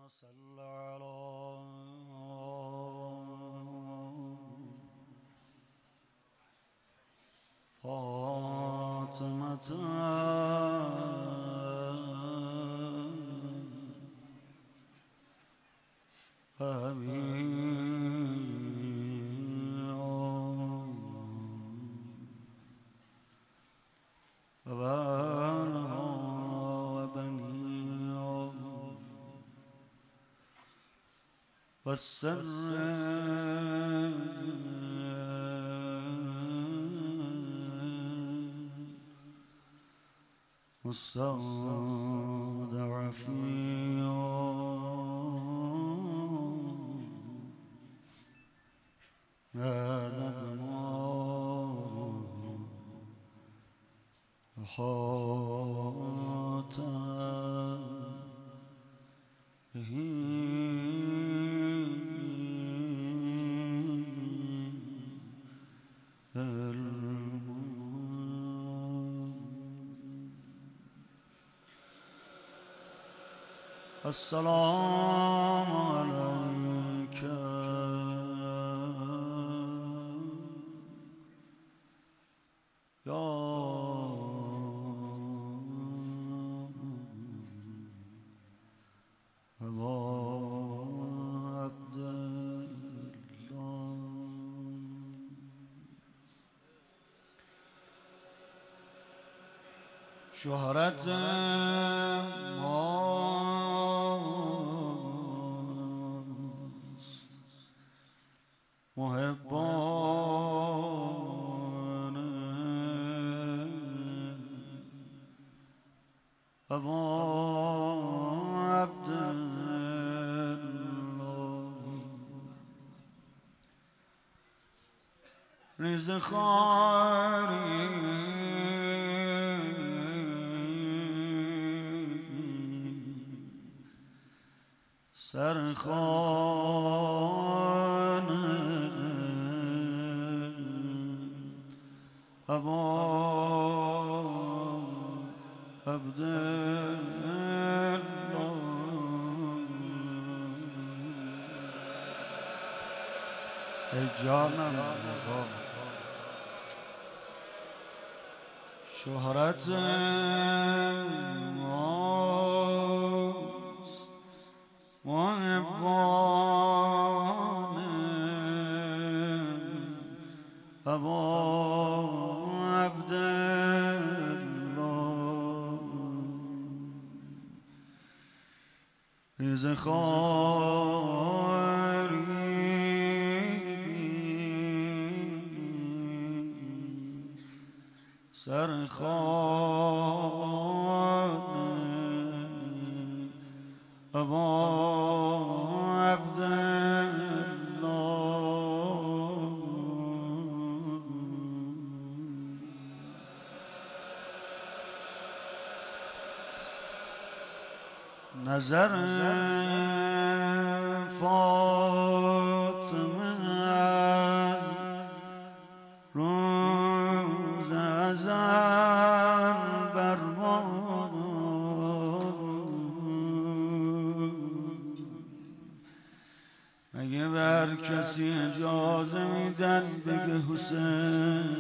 صل على فاطمة أبي وبنها وبنيها والسر مستودع فيها هذا دماغ أحاط به السلام عليك يا أبا عبد الله. شهرت ماست محبان أبا عبد الله. رزخاری سرخانه أبا عبد الله. ای جانم شهرت ماست محبان أبا عبد الله. رزخاری سرخانه أبا عبد الله. نظر فاطمه از روز ازل بر ما مگه بر کسی اجازه میدن بگه حسین؟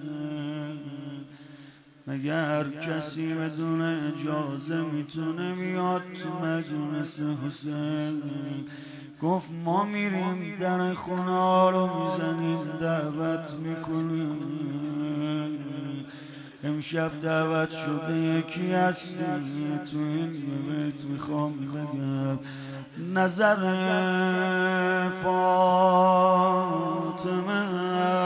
مگه هر کسی بدون اجازه میتونه میاد تو مجلس حسین؟ گفت ما میریم در خونه ها رو میزنیم دعوت میکنیم. امشب دعوت شده یکی هستی تو این بیت میخوام بگم. نظر فاطمه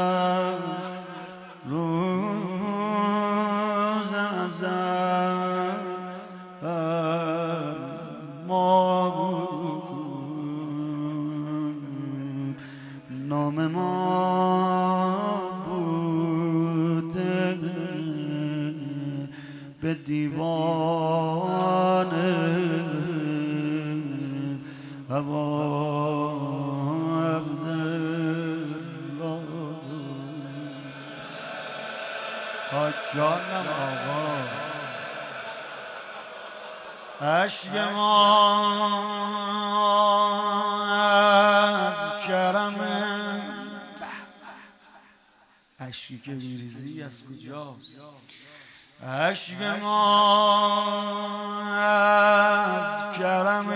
روز ازل ما بود، نام ما بوده به دیوان أبا عبد الله. جانم آقا اشک ما اشکی که میریزی از کجاست؟ اشک ما از کرم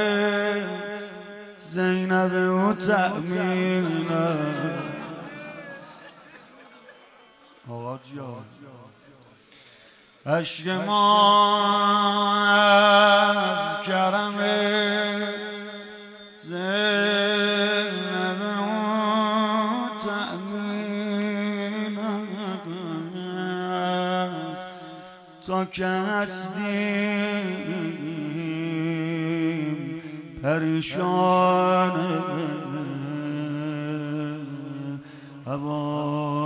زینب و تأمین آقا جان. اشک ما از کرم زینب و تأمین است تا که هستیم پریشان ابا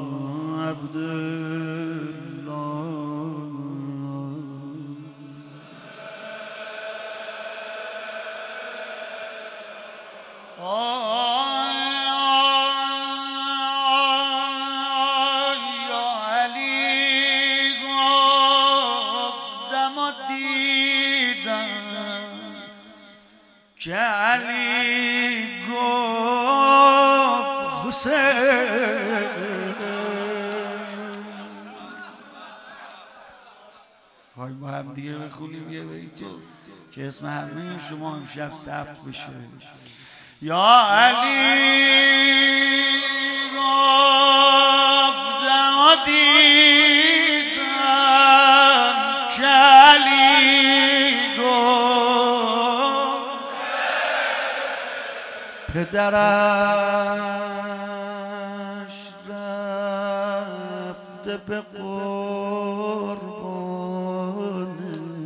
که علی گفت حسین خواهی با هم دیگه بخونیم یه بیتو که اسم همه شما امشب ثبت بشه. یا علی گفتم و دیدم که علی گفت پدرش رفته به قربان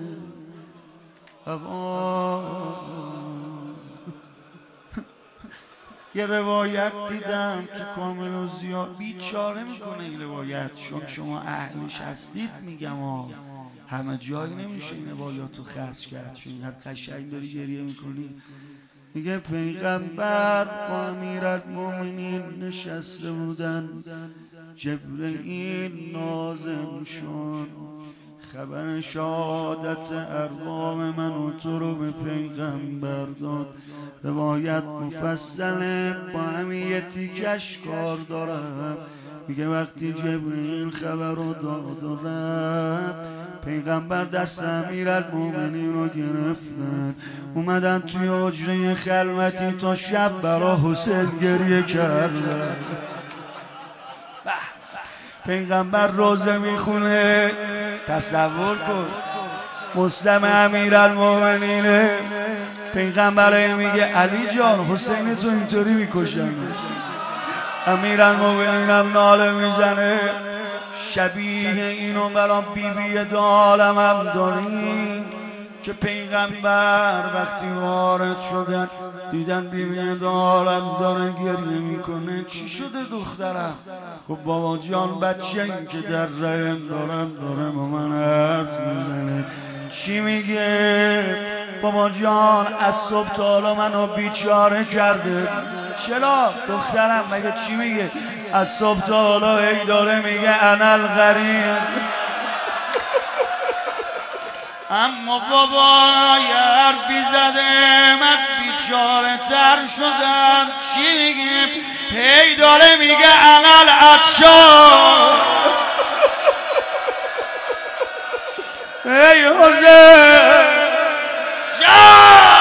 یه روایت دیدم که کامل و زیاد بیچاره میکنه این روایت، چون شما اهلش هستید میگم همه جایی نمیشه این روایات رو خرج کرد، چون اینقدر قشنگ داری گریه میکنی. میگه پیغمبر با امیرالمومنین نشسته بودن، جبرئیل نازل شد، خبر شهادت ارباب من و تو رو به پیغمبر داد. روایت مفصله با همین یه تیکش کار دارم. میگه وقتی جبرئیل خبر رو داد و رفت، پیغمبر دست امیرالمومنین رو گرفتن، اومدن توی حجره خلوتی تا شب برا حسین گریه کردن. پیغمبر روزه میخونه، تصور کن مسلم امیرالمومنینه، پیغمبر میگه علی جان حسین تو اینطوری میکشن. امیرالمومنین هم ناله میزنه شبیه اینو برا بیبی دو عالم هم داریم که پیغمبر وقتی وارد شدن دیدن بیبی دو عالم داره گریه میکنه. چی شده دخترم؟ گفت بابا جان بچه این که در رحم داره با من حرف میزنه. چی میگه؟ بابا جان از صبح تا حالا منو بیچاره کرده. چرا دخترم؟ مگه چی میگه؟ از صبح تا حالا هی داره میگه انا الغریب. اما بابا یه حرفی زده من بیچاره تر شدم. چی میگه؟ هی داره میگه انا العطشان. ای حسین جان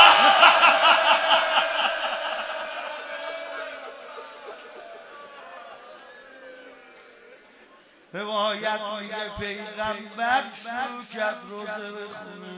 روایت میگه پیغمبر شروع کرد روزه بخونه،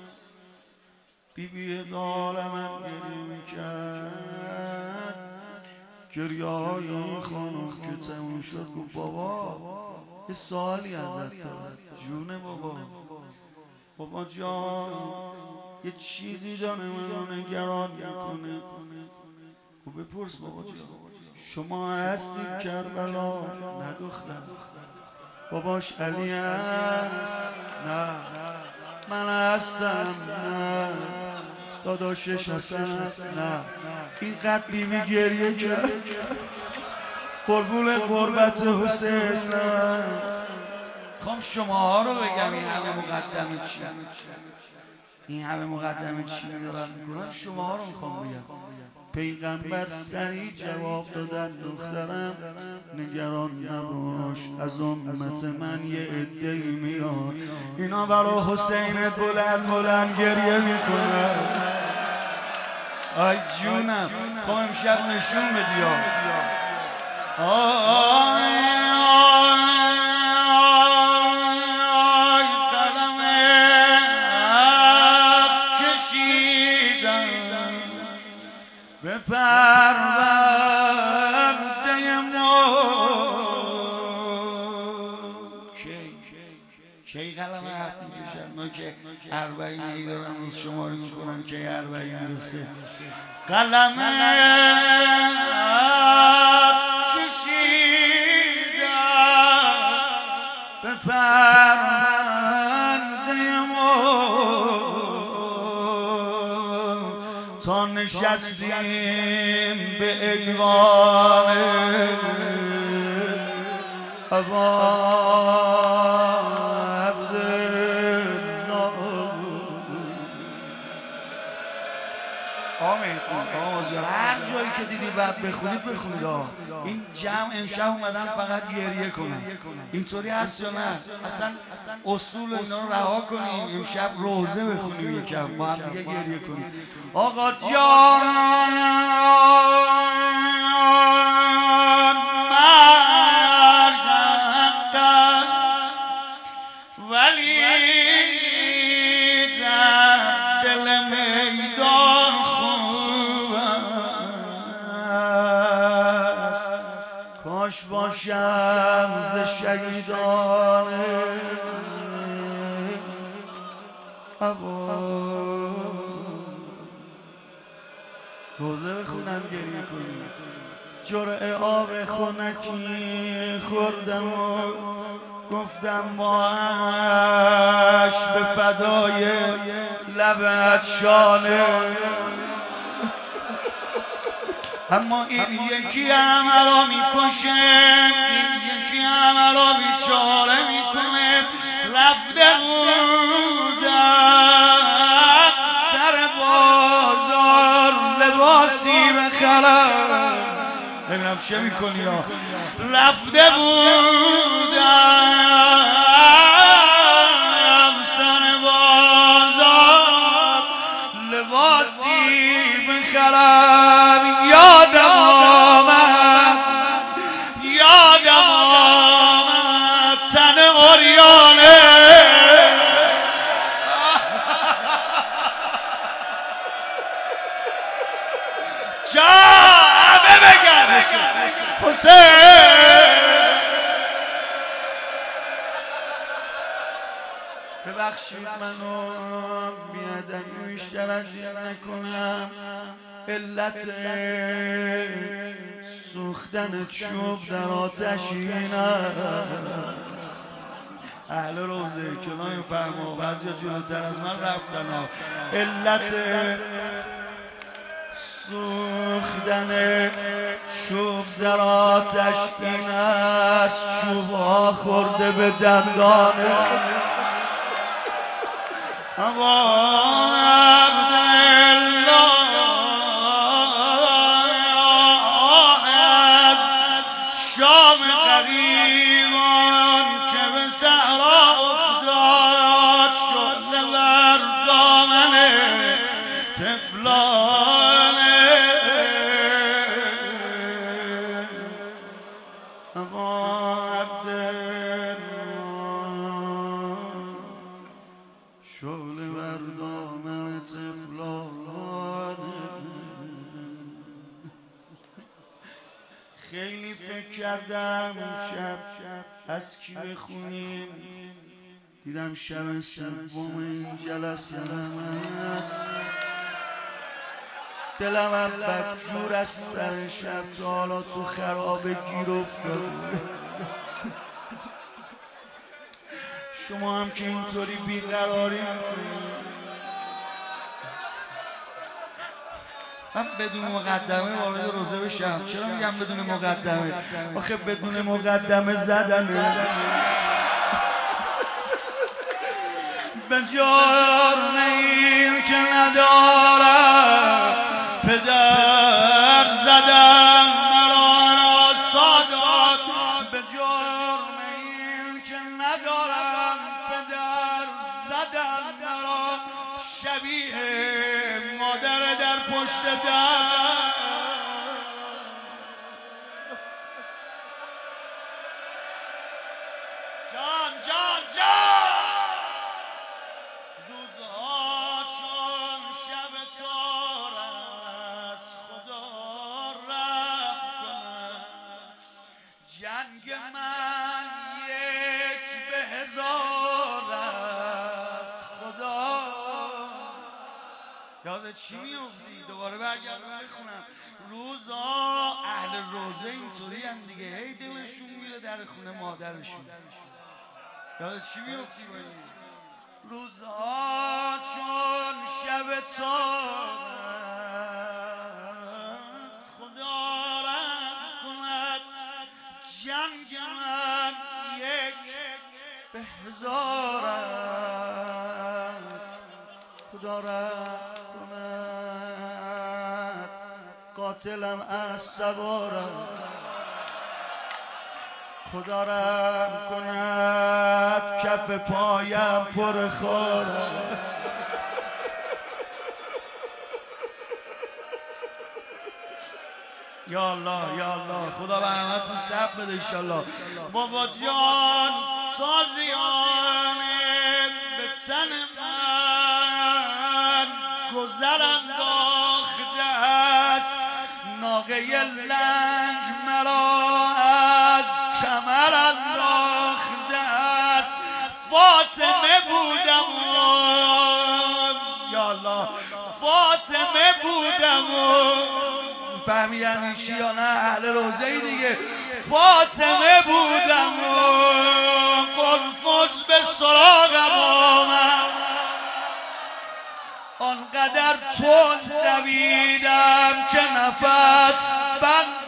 بیبی دو عالم هم گریه میکرد. گریه های این خانم که تموم شد گفت بابا یه سوالی ازت دارم. جونه بابا جان یه چیزی داره منو نگران میکنه. خب بپرس بابا جان. شما هستید کربلا؟ نه دختر. باباش علی هست؟ نه. من هستم؟ نه. داداشش حسن هست؟ نه. اینقدر بیبی گریه کرد قربون قربت حسین. خب شما ها رو بگم این همه مقدمه چی؟ این همه مقدمه چی دارن میکنن؟ شما ها رو میخوام بگم. پیغمبر سریع جواب دادن دخترم نگران نباش، از امت من یه عده‌ای میاد اینا برا حسین بلند بلند گریه میکنن. آی جونم خب امشب نشون بدی قلم کشیدم به پرونده ما. کی قلم حرف میکشن؟ ما که 40 دارن روز شماری میکنن که 40 میرسه. قلم کشیدم به پرونده ما تا نشستیم به ایوان ابا هر جایی که دیدی بعد بخونید بخونید. این جمع امشب اومدن فقط گریه کنن. اینطوری هست یا نه؟ اصلا اصول اینا رو رها کنیم، امشب روزه بخونیم، یکم با هم دیگه گریه کنیم. آقا جان مرگ است ولی در دل میدان کاش باشم ز شهیدان ابا. روزه بخونم گریه کنیم. جرعه آب خنکی خوردم و گفتم ماهش به فدای لبت شانه. اما این یکی عملا میکشه، این یکی عملا بیچاره میکنه. رفته بودم سر بازار لباسی بخرم، ببینم چه میکنی ها. رفته بودم سر بازار لباسی بخرم. یادم آمد تن عریانه. جا همه بگن حسین. ببخشید منو بیادبی بیشتر از این نکنم. علت سوختن چوب در آتش این است. اهل روزه کلام فرما بعضی جلوتر از من رفتن ها. علت سوختن چوب در آتش این است چوب ها خورده به دندانه. شام غریبان که به صحرا افتاد شده بر دامن طفلانه. ابا عبدالله شعله بر دامن طفلانه. خیلی فکر کردم شب از کی بخونیم، دیدم شب سوم این جلسه است. دلم هم بدجور از سر شب تا حالا تو خرابه گیر افتاد. شما هم که اینطوری بیقراری میکنید. من بدون مقدمه وارد روزه بشم. چرا میگم بدون مقدمه؟ آخه بدون مقدمه زدنه. به جرم این که ندارم پدر زدم مرا سادات به جرم این که ندارم پدر زدم مرا شبیه مادر در پشت در جان روزها چون شب تار است خدا رحم کند جنگ من یک به هزار است خدا یاد چی میفتی؟ دوباره برگردم بخونم روزا اهل روزه اینطوری هم دیگه هی دلشون میره در خونه مادرشون یاد چی میفتی بایی؟ روزها چون شب تار است خدا رحم کند جنگ من یک به هزار است خدا رحم کند قاتلم از سوار است خدا رحم کند کف پایم پر خار یا الله یا الله خدا به همتون صبر بده انشالله بابا جان تازیانه به تن من گذر انداخته است ناقه لنگ مرا از کمر انداخته است فاطمه بودم یا الله فاطمه بودم فهمی یعنی چی یا نه اهل روزه ای دیگه فاطمه بودم قنفذ به سراغم آمد آنقدر تند دویدم که نفس بند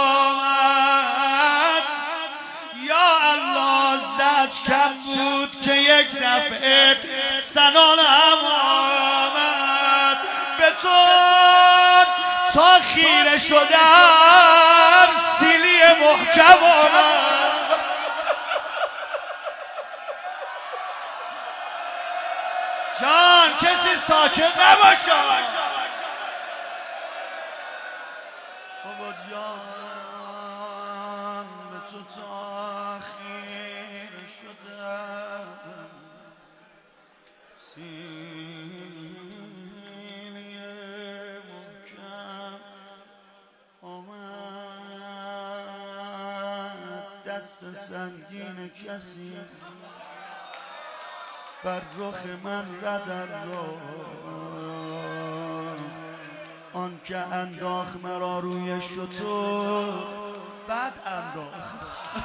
آمد یا الله زج کم بود که یک دفعه سنانم آمد به تو تا خیره شدم سیلی محکم آمد جان کسی ساکت نباشه بابا جان به تو تا خیره شدم سیلی محکم آمد دست سنگین کسی بر رخ من رد انداخت آن که انداخت مرا روی شتر بد انداخت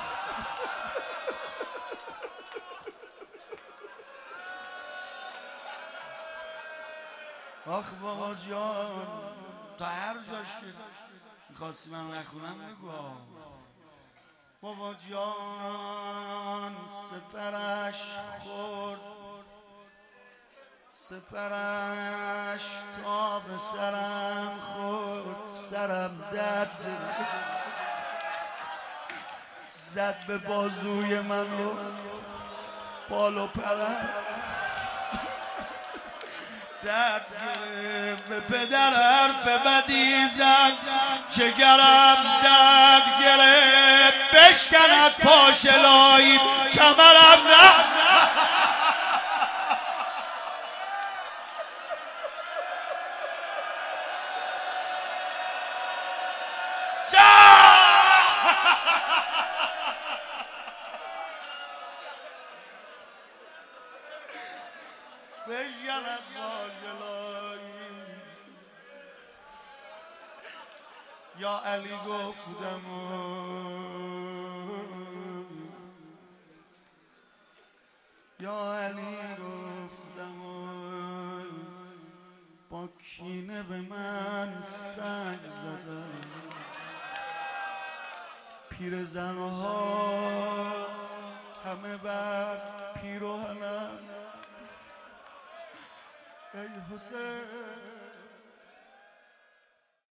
آخ بابا جان تا هر جاش که میخواستی من نخونم بگو بابا جان سپرش خورد سپرش تا به سرم خورد سرم درد زد به بازوی منو بال و پرم درد گرفت به پدر حرف بدی زد جگرم درد گرفت بشکند پاشلایی کمرم نه بشکند پاشلایی یا علی گفتم یا علی گفتم با کینه به من سنگ زدن پیرزنها همه بر پیراهنم ای حسین